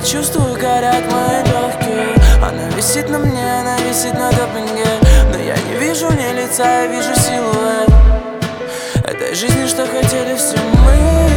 чувствую, горят мои легкие. Она висит на мне, она висит на допинге. Но я не вижу ни лица, я вижу силуэт этой жизни, что хотели все мы.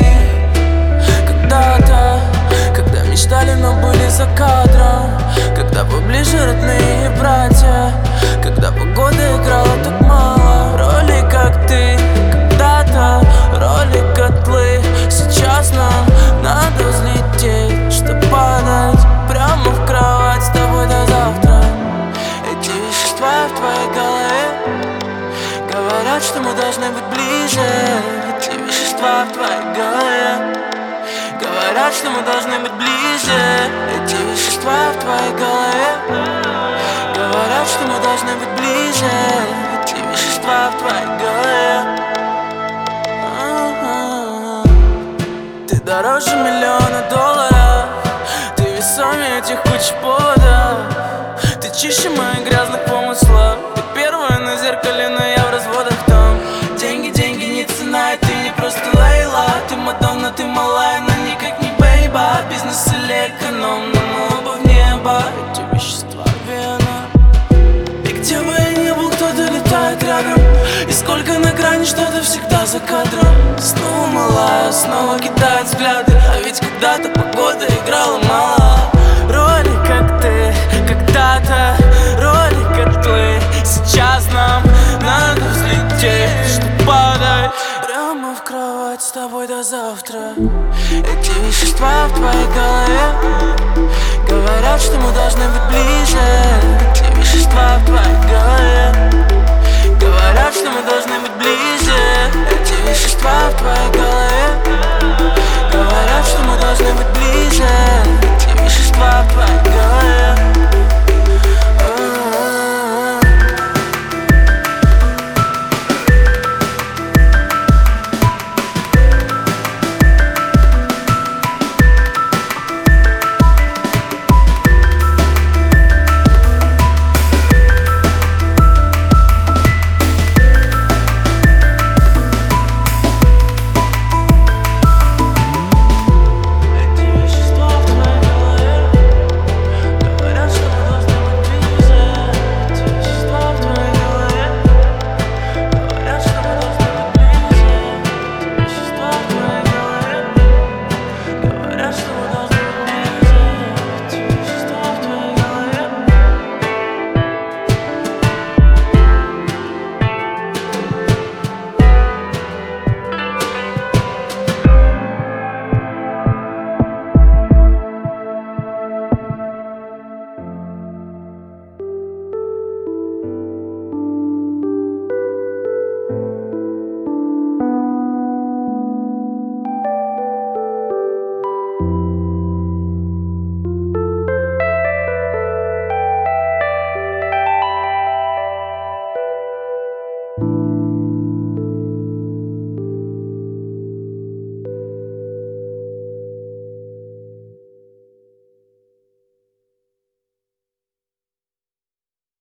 Когда-то, когда мечтали, но были за кадром. Когда поближе родные братья. Когда погода играла так мало. Роли как ты, когда-то роли котлы. Сейчас нам надо взлететь, чтоб падать прямо в кровать с тобой до завтра. Эти вещества в твоей голове говорят, что мы должны быть ближе. Эти вещества в твоей голове говорят, что мы должны быть ближе. Эти вещества в твоей голове говорят, что мы должны быть ближе. Эти вещества в твоей голове. Ты дороже миллиона долларов. Ты весомее этих кучи поводов. Ты чище моих грязных помыслов. Ты первая на зеркале, но я в разводах там. Деньги, деньги не цена, и ты не просто Лейла. Ты Мадонна, ты малая, но никак не бейба. Бизнес или эконом, но мы оба в небо. Эти вещества вена. И где бы я ни был, кто-то летает рядом. И сколько на грани, что-то всегда за кадром. Снова малая, снова кидает взгляды. А ведь когда-то погода играла мало. Роли как ты, когда-то роли котлы. Сейчас нам надо взлететь, чтоб падать прямо в кровать с тобой до завтра. Эти вещества в твоей голове говорят, что мы должны быть ближе. Эти вещества в твоей голове говорят, что мы должны быть ближе. Эти вещества в твоей голове